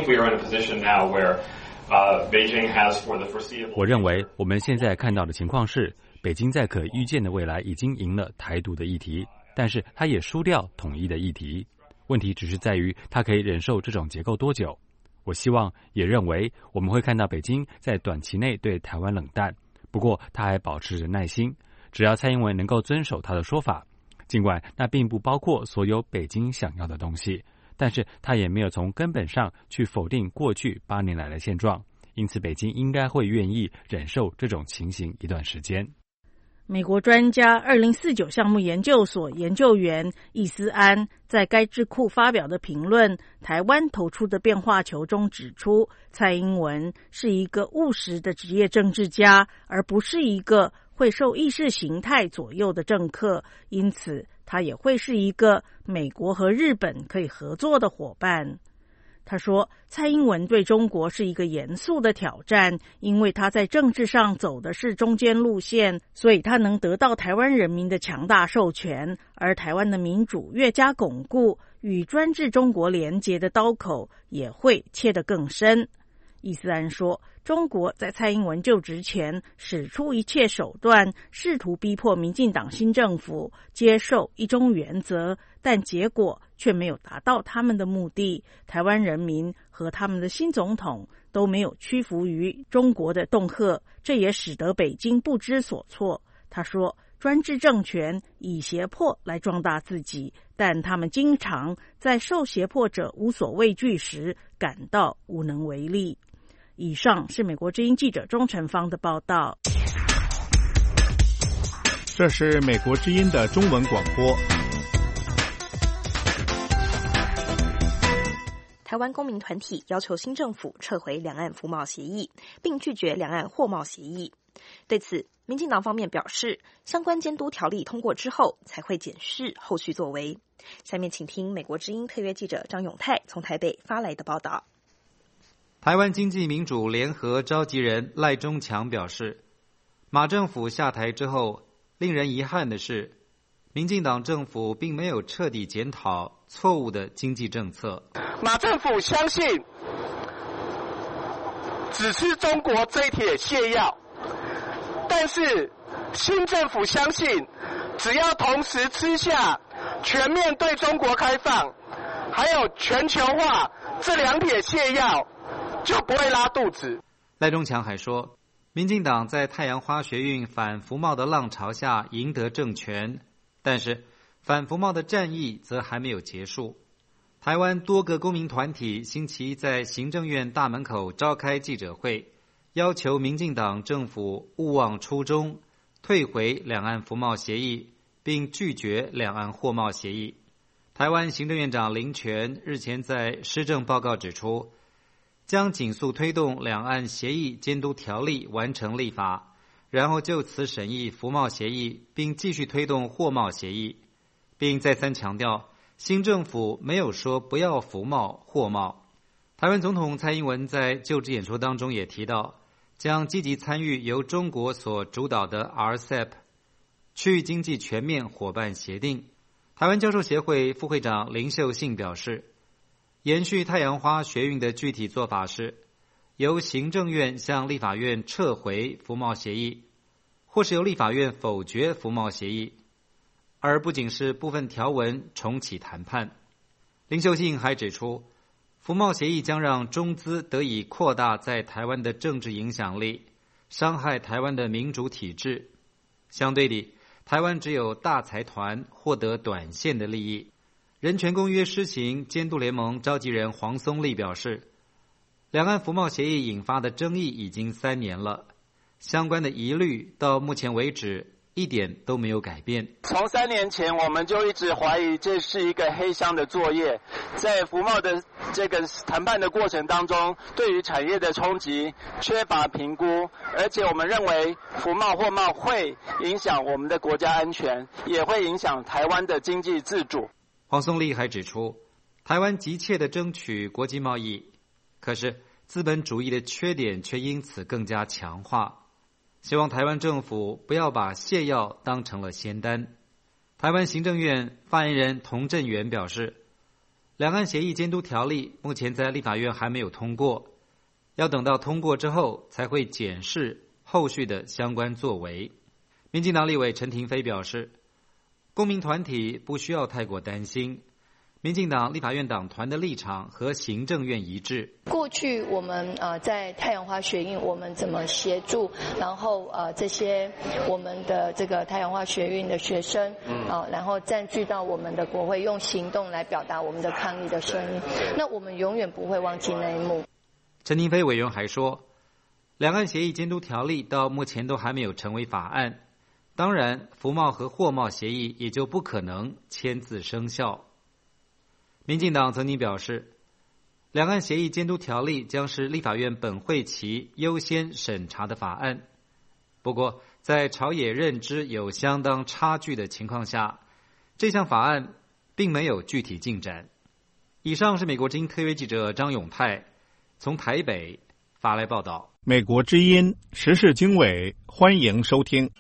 我认为我们现在看到的情况是，北京在可预见的未来已经赢了台独的议题，但是他也输掉统一的议题。问题只是在于他可以忍受这种结构多久。我希望也认为我们会看到北京在短期内对台湾冷淡，不过他还保持着耐心，只要蔡英文能够遵守他的说法，尽管那并不包括所有北京想要的东西，但是他也没有从根本上去否定过去八年来的现状，因此北京应该会愿意忍受这种情形一段时间。 美国专家二零四九项目研究所研究员易思安在该智库发表的评论《台湾投出的变化球》中指出，蔡英文是一个务实的职业政治家，而不是一个会受意识形态左右的政客，因此他也会是一个美国和日本可以合作的伙伴。他说，蔡英文对中国是一个严肃的挑战，因为他在政治上走的是中间路线，所以他能得到台湾人民的强大授权，而台湾的民主越加巩固，与专制中国连结的刀口也会切得更深。易思安说，中国在蔡英文就职前使出一切手段，试图逼迫民进党新政府接受一中原则，但结果却没有达到他们的目的。台湾人民和他们的新总统都没有屈服于中国的恫吓，这也使得北京不知所措。他说，专制政权以胁迫来壮大自己，但他们经常在受胁迫者无所畏惧时感到无能为力。以上是美国之音记者钟成芳的报道。 这是美国之音的中文广播。 台湾公民团体要求新政府撤回两岸服贸协议，并拒绝两岸货贸协议。对此，民进党方面表示，相关监督条例通过之后，才会检视后续作为。下面请听美国之音特约记者张永泰从台北发来的报道。 台湾经济民主联合召集人赖中强表示，马政府下台之后，令人遗憾的是，民进党政府并没有彻底检讨错误的经济政策。 马政府相信只吃中国这一帖泻药，但是新政府相信只要同时吃下全面对中国开放还有全球化这两帖泻药，就不会拉肚子。 赖中强还说，民进党在太阳花学运反服贸的浪潮下赢得政权，但是反服贸的战役则还没有结束。台湾多个公民团体星期一在行政院大门口召开记者会，要求民进党政府勿忘初衷，退回两岸服贸协议，并拒绝两岸货贸协议。台湾行政院长林全日前在施政报告指出，将紧速推动两岸协议监督条例完成立法，然后就此审议服贸协议，并继续推动货贸协议，并再三强调新政府没有说不要服贸货贸。台湾总统蔡英文在就职演说当中也提到，将积极参与由中国所主导的 R C E P 区域经济全面伙伴协定。台湾教授协会副会长林秀信表示，延续太阳花学运的具体做法是，由行政院向立法院撤回服贸协议，或是由立法院否决服贸协议，而不仅是部分条文重启谈判。林秀信还指出，服贸协议将让中资得以扩大在台湾的政治影响力，伤害台湾的民主体制。相对地，台湾只有大财团获得短线的利益。人权公约施行监督联盟召集人黄松立表示，两岸服贸协议引发的争议已经三年了，相关的疑虑到目前为止一点都没有改变。 从三年前我们就一直怀疑这是一个黑箱的作业，在服贸的这个谈判的过程当中，对于产业的冲击缺乏评估，而且我们认为服贸货贸会影响我们的国家安全，也会影响台湾的经济自主。 黄松立还指出，台湾急切地争取国际贸易，可是资本主义的缺点却因此更加强化，希望台湾政府不要把泻药当成了仙丹。台湾行政院发言人童振源表示，两岸协议监督条例目前在立法院还没有通过，要等到通过之后才会检视后续的相关作为。民进党立委陈亭妃表示，公民团体不需要太过担心，民进党立法院党团的立场和行政院一致。 过去我们呃在太阳花学运，我们怎么协助，然后呃这些我们的这个太阳花学运的学生，啊、呃，然后占据到我们的国会，用行动来表达我们的抗议的声音。那我们永远不会忘记那一幕。 陈亭妃委员还说，两岸协议监督条例到目前都还没有成为法案。 当然服贸和货贸协议也就不可能签字生效。民进党曾经表示，两岸协议监督条例将是立法院本会期优先审查的法案。不过在朝野认知有相当差距的情况下，这项法案并没有具体进展。以上是美国之音特约记者张永泰从台北发来报道。 美国之音时事经纬，欢迎收听。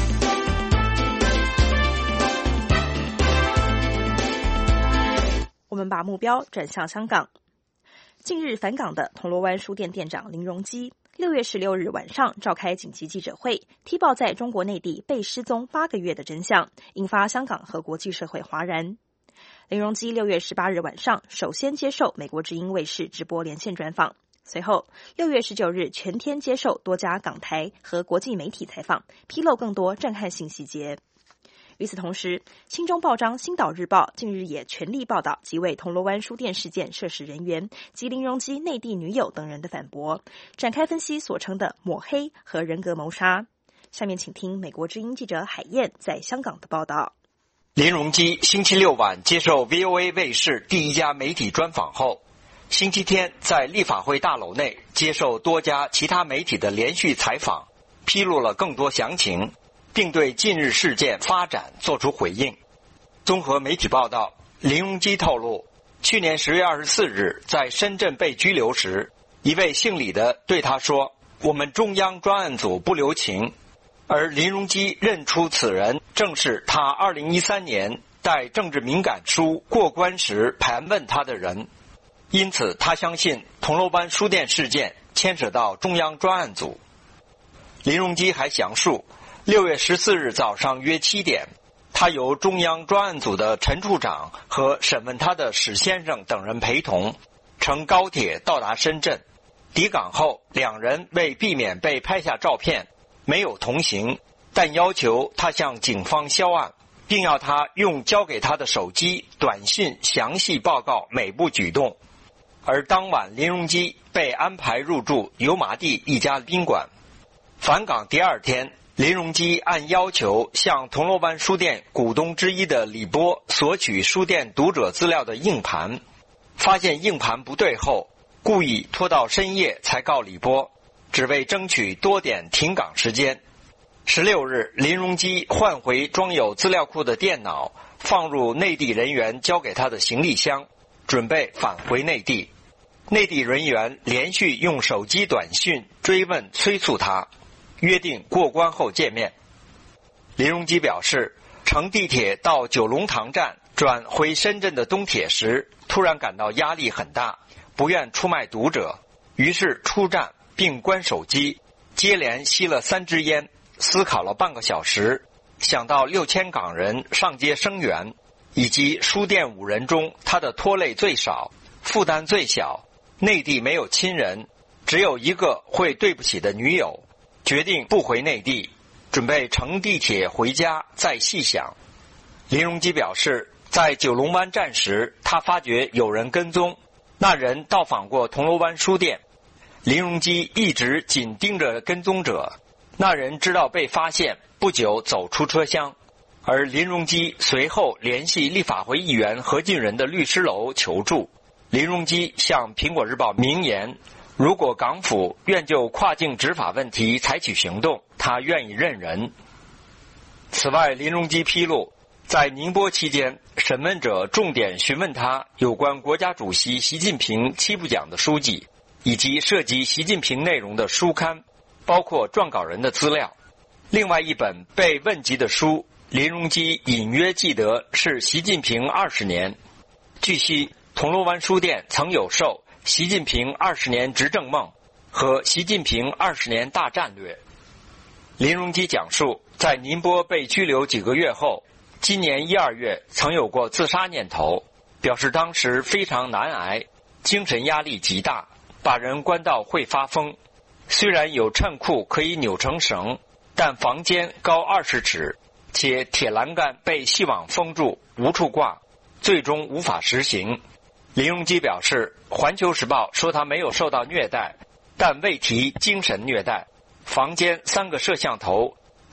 我们把目标转向香港。近日返港的铜锣湾书店店长林荣基，六月十六日晚上召开紧急记者会，踢爆在中国内地被失踪八个月的真相，引发香港和国际社会哗然。林荣基六月十八日晚上首先接受美国之音卫视直播连线专访，随后六月十九日全天接受多家港台和国际媒体采访，披露更多震撼性细节。与此同时，亲中报章《星岛日报》近日也全力报道几位铜锣湾书店事件涉事人员及林荣基内地女友等人的反驳，展开分析所称的抹黑和人格谋杀。下面请听美国之音记者海燕在香港的报道。 林荣基星期六晚接受 V O A 卫视第一家媒体专访后，星期天在立法会大楼内接受多家其他媒体的连续采访，披露了更多详情，并对近日事件发展作出回应。综合媒体报道，林荣基透露，去年十月二十四日在深圳被拘留时，一位姓李的对他说：“我们中央专案组不留情。”而林荣基认出此人正是他二零一三年带政治敏感书过关时盘问他的人，因此他相信铜锣湾书店事件牵扯到中央专案组。林荣基还详述，六月十四日早上约七点，他由中央专案组的陈处长和审问他的史先生等人陪同，乘高铁到达深圳。抵港后，两人为避免被拍下照片，没有同行，但要求他向警方销案，并要他用交给他的手机短信详细报告每步举动。而当晚林荣基被安排入住油麻地一家宾馆。返港第二天，林荣基按要求向铜锣湾书店股东之一的李波索取书店读者资料的硬盘，发现硬盘不对后，故意拖到深夜才告李波，只为争取多点停港时间。十六日，林荣基换回装有资料库的电脑，放入内地人员交给他的行李箱，准备返回内地。内地人员连续用手机短讯追问催促他，约定过关后见面。林荣基表示，乘地铁到九龙塘站转回深圳的东铁时，突然感到压力很大，不愿出卖读者，于是出站并关手机，接连吸了三支烟，思考了半个小时，想到六千港人上街声援，以及书店五人中他的拖累最少，负担最小，内地没有亲人，只有一个会对不起的女友，决定不回内地，准备乘地铁回家再细想。林荣基表示，在九龙湾站时，他发觉有人跟踪，那人到访过铜锣湾书店。林荣基一直紧盯着跟踪者，那人知道被发现，不久走出车厢。而林荣基随后联系立法会议员何俊仁的律师楼求助。林荣基向苹果日报明言，如果港府愿就跨境执法问题采取行动，他愿意认人。此外，林荣基披露，在宁波期间，审问者重点询问他有关国家主席习近平七不讲的书籍，以及涉及习近平内容的书刊，包括撰稿人的资料。另外一本被问及的书，林荣基隐约记得是习近平二十年。据悉，铜锣湾书店曾有售《习近平二十年执政梦》和《习近平二十年大战略》。林荣基讲述，在宁波被拘留几个月后，今年一二月曾有过自杀念头，表示当时非常难挨，精神压力极大，把人关到会发疯。虽然有衬裤可以扭成绳，但房间高二十尺，且铁栏杆被细网封住，无处挂，最终无法实行。林荣基表示，环球时报说他没有受到虐待，但未提精神虐待。房间三个摄像头，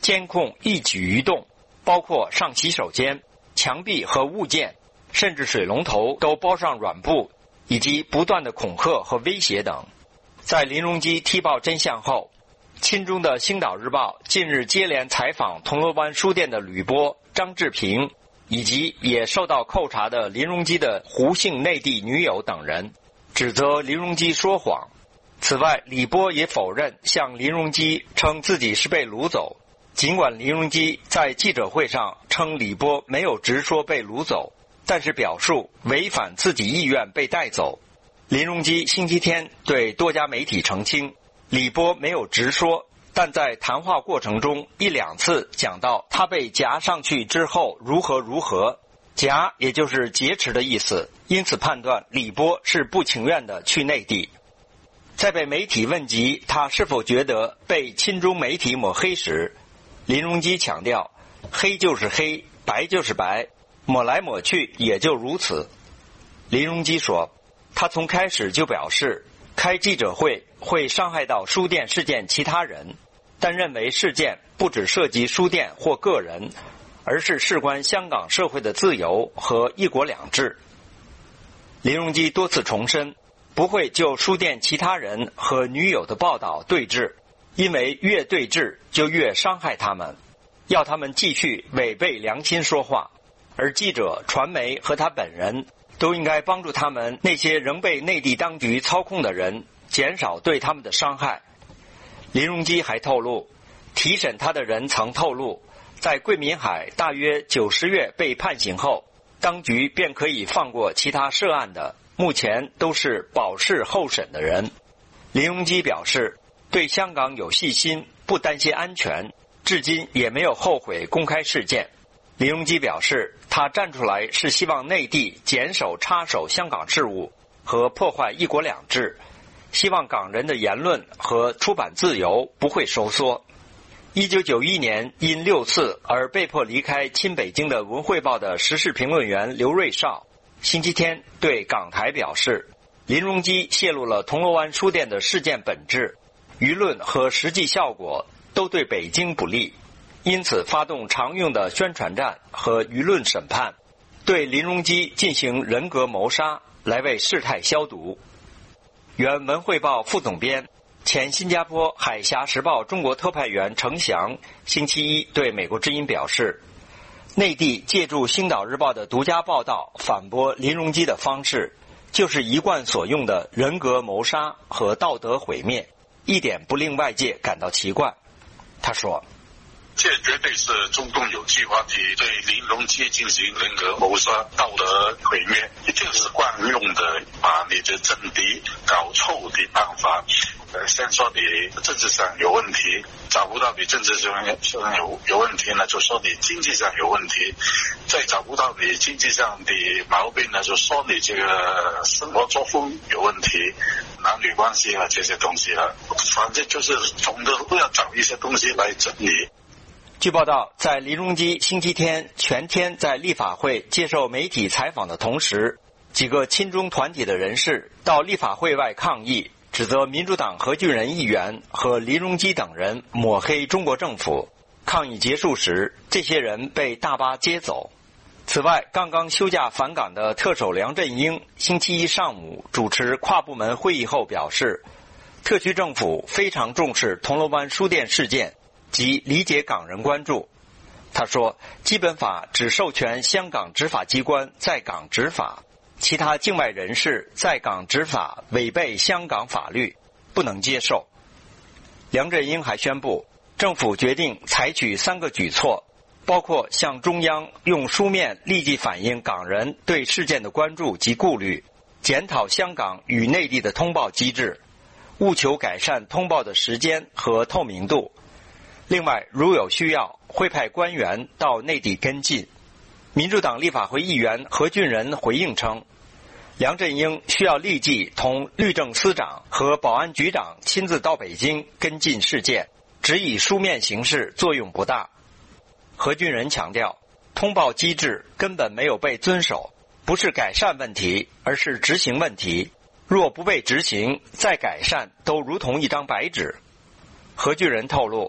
监控一举一动，包括上洗手间、墙壁和物件，甚至水龙头都包上软布，以及不断的恐吓和威胁等。在林荣基踢爆真相后，亲中的《星岛日报》近日接连采访铜锣湾书店的吕波、张志平，以及也受到扣查的林荣基的胡姓内地女友等人，指责林荣基说谎。此外，李波也否认向林荣基称自己是被掳走，尽管林荣基在记者会上称李波没有直说被掳走，但是表述违反自己意愿被带走。林荣基星期天对多家媒体澄清，李波没有直说，但在谈话过程中一两次讲到他被夹上去之后如何如何，夹也就是劫持的意思，因此判断李波是不情愿的去内地。在被媒体问及他是否觉得被亲中媒体抹黑时，林荣基强调，黑就是黑，白就是白，抹来抹去也就如此。林荣基说，他从开始就表示开记者会会伤害到书店事件其他人，但认为事件不只涉及书店或个人，而是事关香港社会的自由和一国两制。林荣基多次重申，不会就书店其他人和女友的报道对峙，因为越对峙就越伤害他们，要他们继续违背良心说话，而记者、传媒和他本人都应该帮助他们那些仍被内地当局操控的人减少对他们的伤害。林荣基还透露，提审他的人曾透露，在桂民海大约九十月被判刑后，当局便可以放过其他涉案的，目前都是保释候审的人。林荣基表示，对香港有信心，不担心安全，至今也没有后悔公开事件。林荣基表示，他站出来是希望内地减手插手香港事务和破坏一国两制，希望港人的言论和出版自由不会收缩。一九九一年因六次而被迫离开亲北京的文汇报的时事评论员刘瑞绍星期天对港台表示，林荣基泄露了铜锣湾书店的事件本质，舆论和实际效果都对北京不利，因此发动常用的宣传战和舆论审判，对林荣基进行人格谋杀，来为事态消毒。原文汇报副总编、前新加坡海峡时报中国特派员程翔星期一对美国之音表示，内地借助星岛日报的独家报道反驳林荣基的方式，就是一贯所用的人格谋杀和道德毁灭，一点不令外界感到奇怪。他说， 这绝对是中共有计划地对林荣基进行人格谋杀、道德毁灭，一定是惯用的把你的政敌搞臭的办法。呃，先说你政治上有问题，找不到你政治上有有问题呢，就说你经济上有问题；再找不到你经济上的毛病呢，就说你这个生活作风有问题，男女关系啊这些东西啊，反正就是总的都要找一些东西来整理。 据报道，在林荣基星期天全天在立法会接受媒体采访的同时，几个亲中团体的人士到立法会外抗议，指责民主党何俊仁议员和林荣基等人抹黑中国政府。抗议结束时，这些人被大巴接走。此外，刚刚休假返港的特首梁振英星期一上午主持跨部门会议后表示，特区政府非常重视铜锣湾书店事件及理解港人关注。他说，基本法只授权香港执法机关在港执法，其他境外人士在港执法违背香港法律，不能接受。梁振英还宣布，政府决定采取三个举措，包括向中央用书面立即反映港人对事件的关注及顾虑，检讨香港与内地的通报机制，务求改善通报的时间和透明度。另外，如有需要，会派官员到内地跟进。民主党立法会议员何俊仁回应称，梁振英需要立即同律政司长和保安局长亲自到北京跟进事件，只以书面形式作用不大。何俊仁强调，通报机制根本没有被遵守，不是改善问题，而是执行问题。若不被执行，再改善都如同一张白纸。何俊仁透露，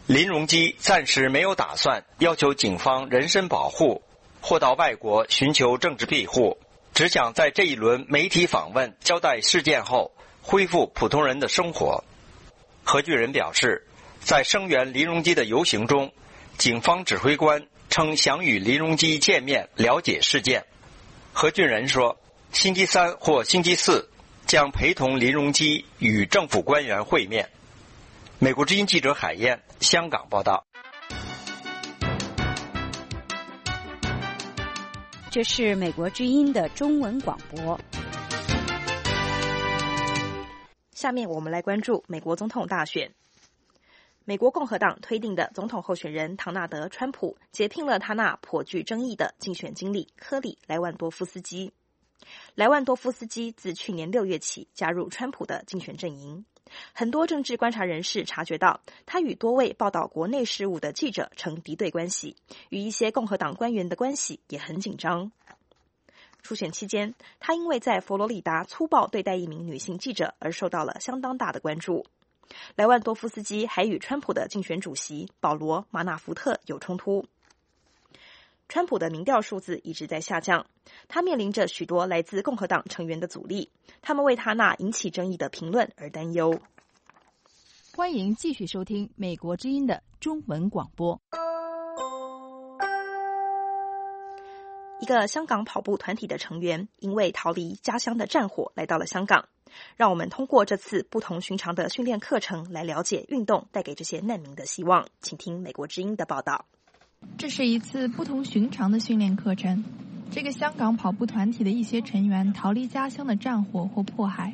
林荣基暂时没有打算要求警方人身保护或到外国寻求政治庇护，只想在这一轮媒体访问交代事件后恢复普通人的生活。何俊仁表示，在声援林荣基的游行中，警方指挥官称想与林荣基见面了解事件。何俊仁说，星期三或星期四将陪同林荣基与政府官员会面。美国之音记者海燕，香港报道。 这是美国之音的中文广播。 下面我们来关注美国总统大选。美国共和党推定的总统候选人唐纳德·川普解聘了他那颇具争议的竞选经理科里·莱万多夫斯基。莱万多夫斯基自去年六月起加入川普的竞选阵营。很多政治观察人士察觉到，他与多位报道国内事务的记者呈敌对关系，与一些共和党官员的关系也很紧张。初选期间，他因为在佛罗里达粗暴对待一名女性记者而受到了相当大的关注。莱万多夫斯基还与川普的竞选主席保罗·马纳福特有冲突。川普的民调数字一直在下降，他面临着许多来自共和党成员的阻力，他们为他那引起争议的评论而担忧。 欢迎继续收听美国之音的中文广播。 一个香港跑步团体的成员因为逃离家乡的战火来到了香港，让我们通过这次不同寻常的训练课程来了解运动带给这些难民的希望。请听美国之音的报道。 这是一次不同寻常的训练课程。这个香港跑步团体的一些成员逃离家乡的战火或迫害。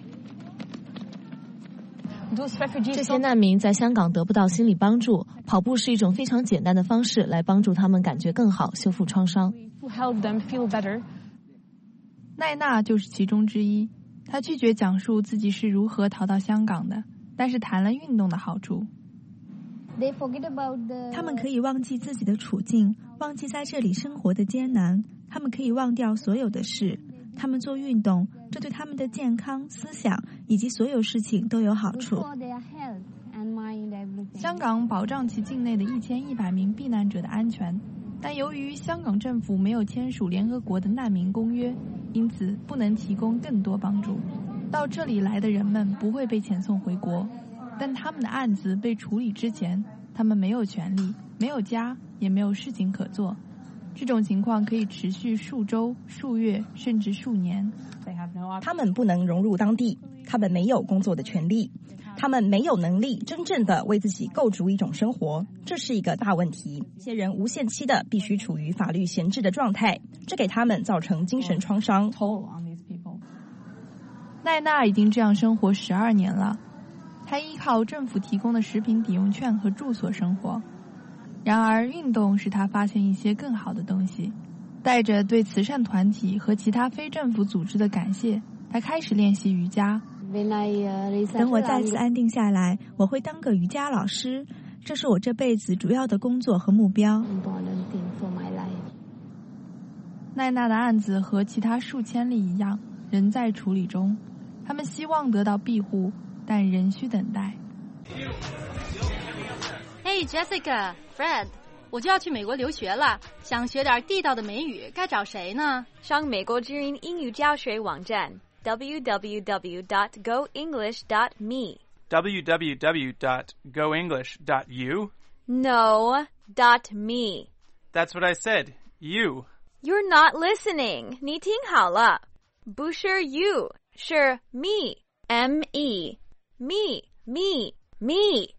这些难民在香港得不到心理帮助，跑步是一种非常简单的方式来帮助他们感觉更好，修复创伤。 奈娜就是其中之一，她拒绝讲述自己是如何逃到香港的，但是谈了运动的好处。 他们可以忘记自己的处境，忘记在这里生活的艰难，他们可以忘掉所有的事。他们做运动，这对他们的健康、思想以及所有事情都有好处。 香港保障其境内的一千一百名避难者的安全，但由于香港政府没有签署联合国的难民公约，因此不能提供更多帮助。到这里来的人们不会被遣送回国，但他们的案子被处理之前，他们没有权利，没有家，也没有事情可做。这种情况可以持续数周、数月，甚至数年。 他们不能融入当地，他们没有工作的权利，他们没有能力真正的为自己构筑一种生活，这是一个大问题。这些人无限期的必须处于法律闲置的状态，这给他们造成精神创伤。 奈娜已经这样生活十二年了，她依靠政府提供的食品抵用券和住所生活。然而运动使她发现一些更好的东西。带着对慈善团体和其他非政府组织的感谢，她开始练习瑜伽。 等我再次安定下来，我会当个瑜伽老师，这是我这辈子主要的工作和目标。 奈娜的案子和其他数千例一样，仍在处理中。他们希望得到庇护，但仍需等待。 Hey Jessica、Fred， 我就要去美国留学了，想学点地道的美语，该找谁呢？ 上美国之音英语教学网站 double-u double-u double-u dot go english dot me double-u double-u double-u dot go english dot you No, dot me. That's what I said. You. You're not listening. 你听好了，不是 you， 是 me. M E. Me, me, me.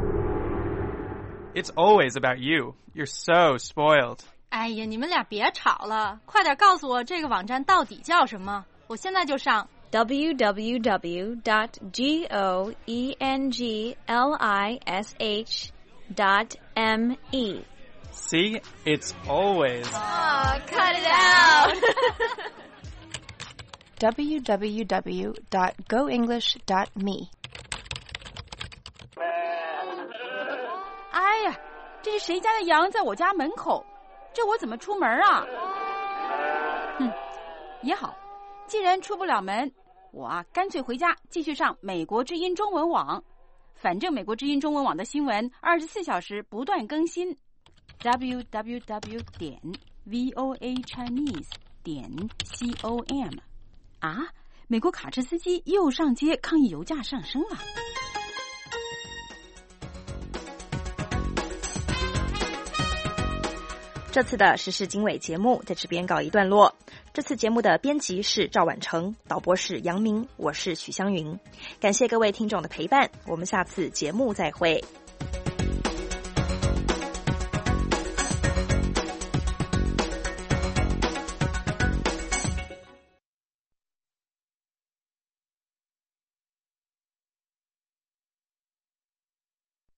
It's always about you. You're so spoiled. 哎呀，你们俩别吵了，快点告诉我这个网站到底叫什么，我现在就上。 double-u double-u double-u dot go english dot me. See? It's always. Oh, cut it out. double-u double-u double-u dot go english dot me. 哎呀，这是谁家的羊在我家门口？这我怎么出门啊？嗯，也好，既然出不了门，我啊干脆回家继续上美国之音中文网。 反正美国之音中文网的新闻二十四小时不断更新 ，w w w 点 v o a chinese 点 com。啊，美国卡车司机又上街抗议油价上升了。 这次的时事经纬节目在这边告一段落。这次节目的编辑是赵婉成，导播是杨明，我是许湘云。感谢各位听众的陪伴，我们下次节目再会。